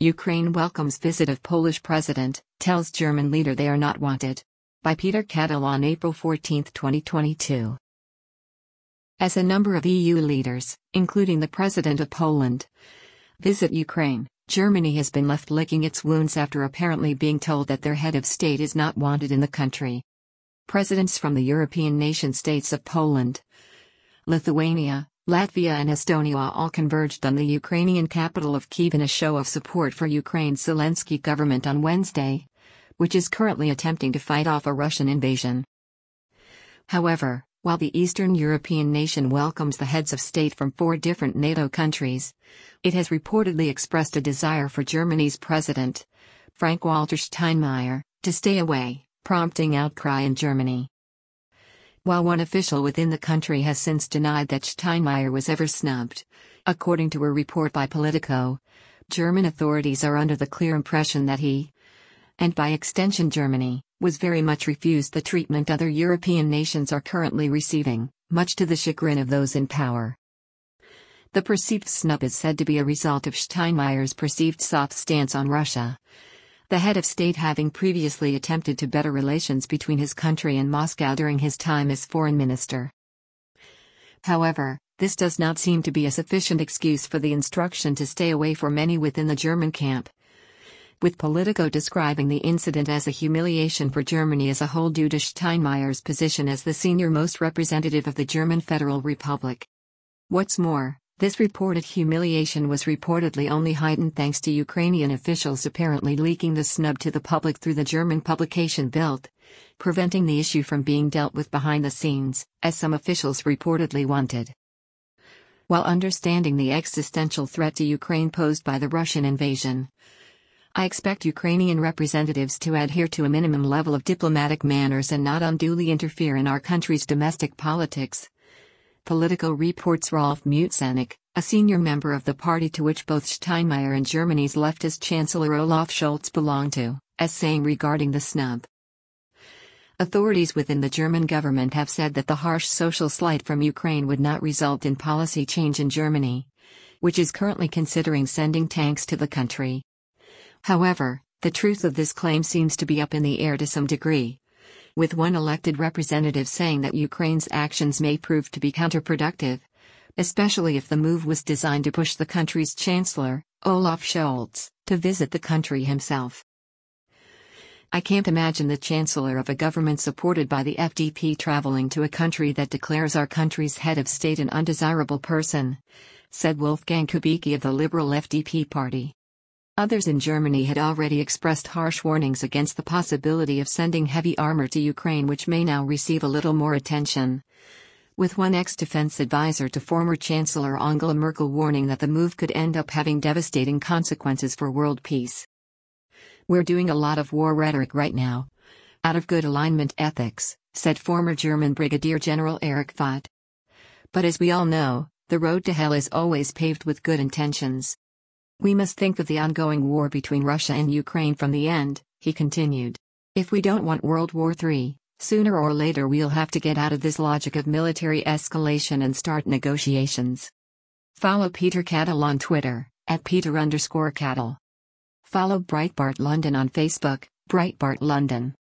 Ukraine welcomes visit of Polish president, tells German leader they are not wanted. By Peter Kattel on April 14, 2022. As a number of EU leaders, including the president of Poland, visit Ukraine, Germany has been left licking its wounds after apparently being told that their head of state is not wanted in the country. Presidents from the European nation-states of Poland, Lithuania, Latvia and Estonia all converged on the Ukrainian capital of Kyiv in a show of support for Ukraine's Zelensky government on Wednesday, which is currently attempting to fight off a Russian invasion. However, while the Eastern European nation welcomes the heads of state from 4 different NATO countries, it has reportedly expressed a desire for Germany's president, Frank-Walter Steinmeier, to stay away, prompting outcry in Germany. While one official within the country has since denied that Steinmeier was ever snubbed, according to a report by Politico, German authorities are under the clear impression that he, and by extension Germany, was very much refused the treatment other European nations are currently receiving, much to the chagrin of those in power. The perceived snub is said to be a result of Steinmeier's perceived soft stance on Russia, the head of state having previously attempted to better relations between his country and Moscow during his time as foreign minister. However, this does not seem to be a sufficient excuse for the instruction to stay away for many within the German camp, with Politico describing the incident as a humiliation for Germany as a whole due to Steinmeier's position as the senior-most representative of the German Federal Republic. What's more, this reported humiliation was reportedly only heightened thanks to Ukrainian officials apparently leaking the snub to the public through the German publication Bild, preventing the issue from being dealt with behind the scenes, as some officials reportedly wanted. While understanding the existential threat to Ukraine posed by the Russian invasion, I expect Ukrainian representatives to adhere to a minimum level of diplomatic manners and not unduly interfere in our country's domestic politics. Politico reports Rolf Mützenich, a senior member of the party to which both Steinmeier and Germany's leftist Chancellor Olaf Scholz belong to, as saying regarding the snub. Authorities within the German government have said that the harsh social slight from Ukraine would not result in policy change in Germany, which is currently considering sending tanks to the country. However, the truth of this claim seems to be up in the air to some degree, with one elected representative saying that Ukraine's actions may prove to be counterproductive, especially if the move was designed to push the country's chancellor, Olaf Scholz, to visit the country himself. I can't imagine the chancellor of a government supported by the FDP traveling to a country that declares our country's head of state an undesirable person, said Wolfgang Kubicki of the Liberal FDP party. Others in Germany had already expressed harsh warnings against the possibility of sending heavy armor to Ukraine, which may now receive a little more attention, with one ex-defense advisor to former Chancellor Angela Merkel warning that the move could end up having devastating consequences for world peace. "We're doing a lot of war rhetoric right now, out of good alignment ethics," said former German Brigadier General Erich Vogt. "But as we all know, the road to hell is always paved with good intentions. We must think of the ongoing war between Russia and Ukraine from the end," he continued. "If we don't want World War III, sooner or later we'll have to get out of this logic of military escalation and start negotiations." Follow Peter Kattel on Twitter, @Peter_Kattel. Follow Breitbart London on Facebook, Breitbart London.